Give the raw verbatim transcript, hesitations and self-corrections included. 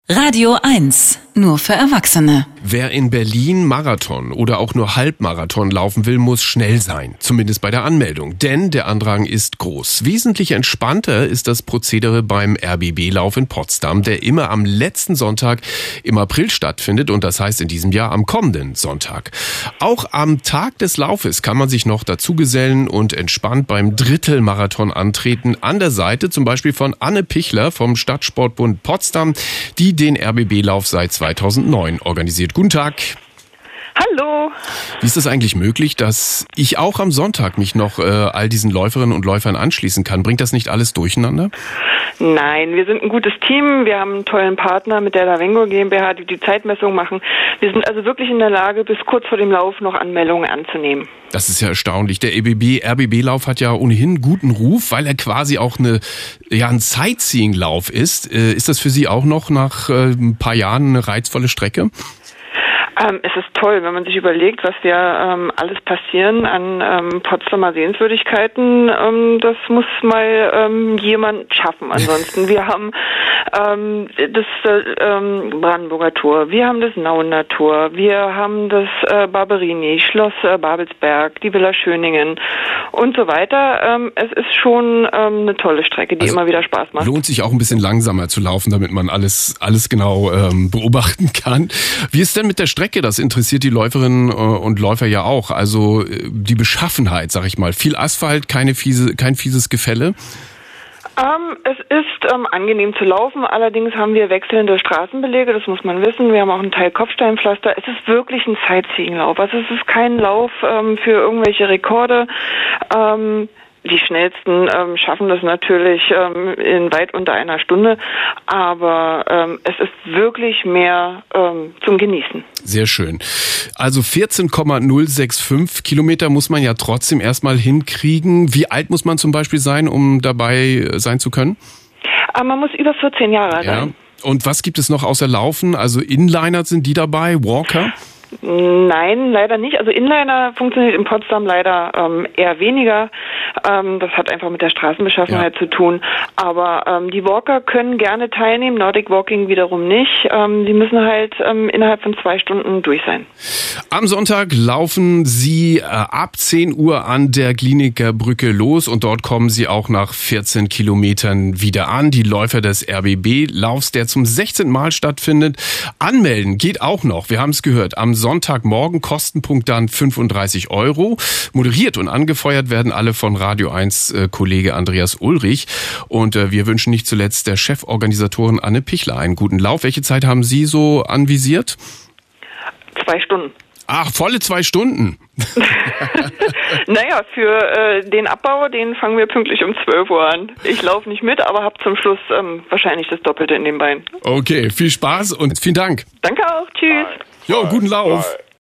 Radio eins, nur für Erwachsene. Wer in Berlin Marathon oder auch nur Halbmarathon laufen will, muss schnell sein. Zumindest bei der Anmeldung. Denn der Andrang ist groß. Wesentlich entspannter ist das Prozedere beim R B B-Lauf in Potsdam, der immer am letzten Sonntag im April stattfindet. Und das heißt in diesem Jahr am kommenden Sonntag. Auch am Tag des Laufes kann man sich noch dazugesellen und entspannt beim Drittelmarathon antreten. An der Seite zum Beispiel von Anne Pichler vom Stadtsportbund Potsdam, die den R B B-Lauf seit zweitausendneun organisiert. Guten Tag. Hallo. Wie ist es eigentlich möglich, dass ich auch am Sonntag mich noch äh, all diesen Läuferinnen und Läufern anschließen kann? Bringt das nicht alles durcheinander? Nein, wir sind ein gutes Team. Wir haben einen tollen Partner mit der Lavengo GmbH, die die Zeitmessung machen. Wir sind also wirklich in der Lage, bis kurz vor dem Lauf noch Anmeldungen anzunehmen. Das ist ja erstaunlich. Der R B B-Lauf hat ja ohnehin einen guten Ruf, weil er quasi auch eine, ja, ein Sightseeing-Lauf ist. Äh, ist das für Sie auch noch nach äh, ein paar Jahren eine reizvolle Strecke? Ähm, es ist toll, wenn man sich überlegt, was wir ähm, alles passieren an ähm, Potsdamer Sehenswürdigkeiten. Ähm, das muss mal ähm, jemand schaffen. Ansonsten, wir haben ähm, das äh, ähm, Brandenburger Tor, wir haben das Nauener Tor, wir haben das äh, Barberini, Schloss äh, Babelsberg, die Villa Schöningen und so weiter. Ähm, es ist schon ähm, eine tolle Strecke, die also immer wieder Spaß macht. Lohnt sich auch ein bisschen langsamer zu laufen, damit man alles alles genau ähm, beobachten kann. Wie ist denn mit der Strecke? Das interessiert die Läuferinnen und Läufer ja auch. Also die Beschaffenheit, sag ich mal. Viel Asphalt, keine fiese, kein fieses Gefälle? Ähm, es ist ähm, angenehm zu laufen, allerdings haben wir wechselnde Straßenbelege, das muss man wissen. Wir haben auch einen Teil Kopfsteinpflaster. Es ist wirklich ein Sightseeing-Lauf. Also es ist kein Lauf ähm, für irgendwelche Rekorde. Ähm, Die Schnellsten ähm, schaffen das natürlich ähm, in weit unter einer Stunde, aber ähm, es ist wirklich mehr ähm, zum Genießen. Sehr schön. Also vierzehn Komma null fünfundsechzig Kilometer muss man ja trotzdem erstmal hinkriegen. Wie alt muss man zum Beispiel sein, um dabei sein zu können? Aber man muss über vierzehn Jahre alt sein. Ja. Und was gibt es noch außer Laufen? Also Inliner, sind die dabei? Walker? Nein, leider nicht. Also Inliner funktioniert in Potsdam leider ähm, eher weniger. Ähm, das hat einfach mit der Straßenbeschaffenheit ja. zu tun. Aber ähm, die Walker können gerne teilnehmen, Nordic Walking wiederum nicht. Ähm, die müssen halt ähm, innerhalb von zwei Stunden durch sein. Am Sonntag laufen Sie äh, ab zehn Uhr an der Glienicke Brücke los und dort kommen Sie auch nach vierzehn Kilometern wieder an. Die Läufer des R B B-Laufs, der zum sechzehnten Mal stattfindet. Anmelden geht auch noch. Wir haben es gehört. Am Sonntagmorgen, Kostenpunkt dann fünfunddreißig Euro. Moderiert und angefeuert werden alle von Radio eins äh, Kollege Andreas Ulrich. Und äh, wir wünschen nicht zuletzt der Cheforganisatorin Anne Pichler einen guten Lauf. Welche Zeit haben Sie so anvisiert? Zwei Stunden. Ach, volle zwei Stunden. Naja, für äh, den Abbau, den fangen wir pünktlich um zwölf Uhr an. Ich laufe nicht mit, aber habe zum Schluss ähm, wahrscheinlich das Doppelte in den Beinen. Okay, viel Spaß und vielen Dank. Danke auch, tschüss. Jo, guten Lauf.